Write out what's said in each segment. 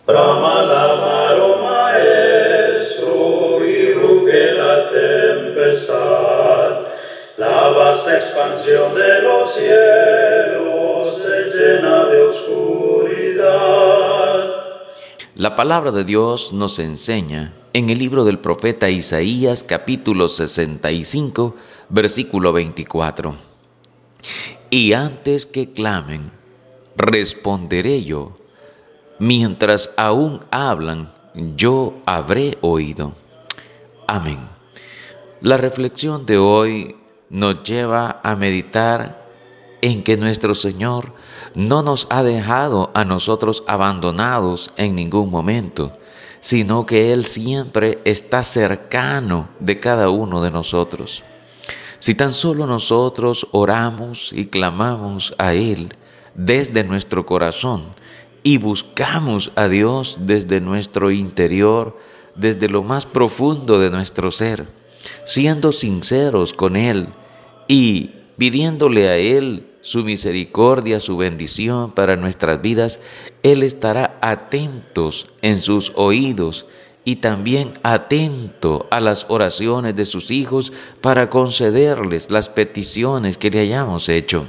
Brama la maro maestro y ruge la tempestad. La vasta expansión de los cielos se llena de oscuridad. La palabra de Dios nos enseña en el libro del profeta Isaías, capítulo 65, versículo 24. Y antes que clamen, responderé yo. Mientras aún hablan, yo habré oído. Amén. La reflexión de hoy nos lleva a meditar en que nuestro Señor no nos ha dejado a nosotros abandonados en ningún momento, sino que Él siempre está cercano de cada uno de nosotros. Si tan solo nosotros oramos y clamamos a Él desde nuestro corazón y buscamos a Dios desde nuestro interior, desde lo más profundo de nuestro ser, siendo sinceros con Él y pidiéndole a Él su misericordia, su bendición para nuestras vidas, Él estará atentos en sus oídos y también atento a las oraciones de sus hijos para concederles las peticiones que le hayamos hecho.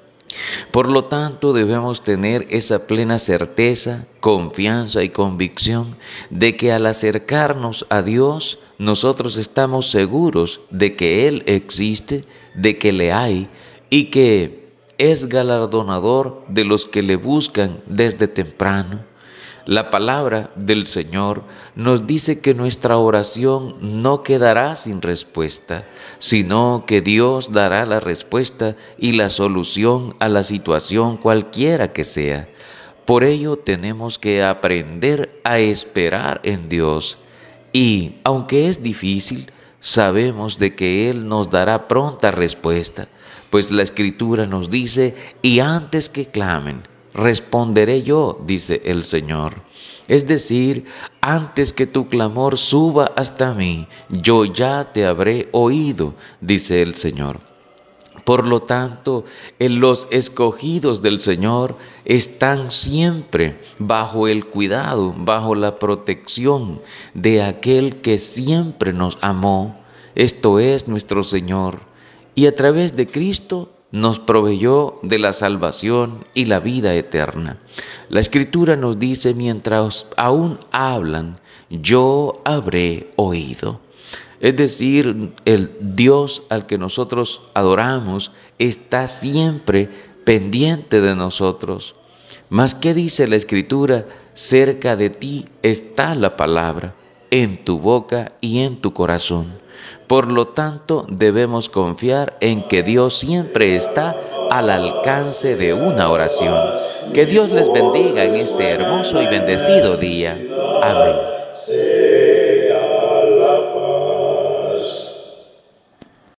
Por lo tanto, debemos tener esa plena certeza, confianza y convicción de que al acercarnos a Dios, nosotros estamos seguros de que Él existe, de que le hay y que es galardonador de los que le buscan desde temprano. La palabra del Señor nos dice que nuestra oración no quedará sin respuesta, sino que Dios dará la respuesta y la solución a la situación cualquiera que sea. Por ello tenemos que aprender a esperar en Dios y, aunque es difícil, sabemos de que Él nos dará pronta respuesta, pues la Escritura nos dice, y antes que clamen, responderé yo, dice el Señor. Es decir, antes que tu clamor suba hasta mí, yo ya te habré oído, dice el Señor. Por lo tanto, los escogidos del Señor están siempre bajo el cuidado, bajo la protección de aquel que siempre nos amó, esto es nuestro Señor, y a través de Cristo nos proveyó de la salvación y la vida eterna. La Escritura nos dice, mientras aún hablan, yo habré oído. Es decir, el Dios al que nosotros adoramos está siempre pendiente de nosotros. Mas, ¿qué dice la Escritura? Cerca de ti está la palabra, en tu boca y en tu corazón. Por lo tanto, debemos confiar en que Dios siempre está al alcance de una oración. Que Dios les bendiga en este hermoso y bendecido día. Amén.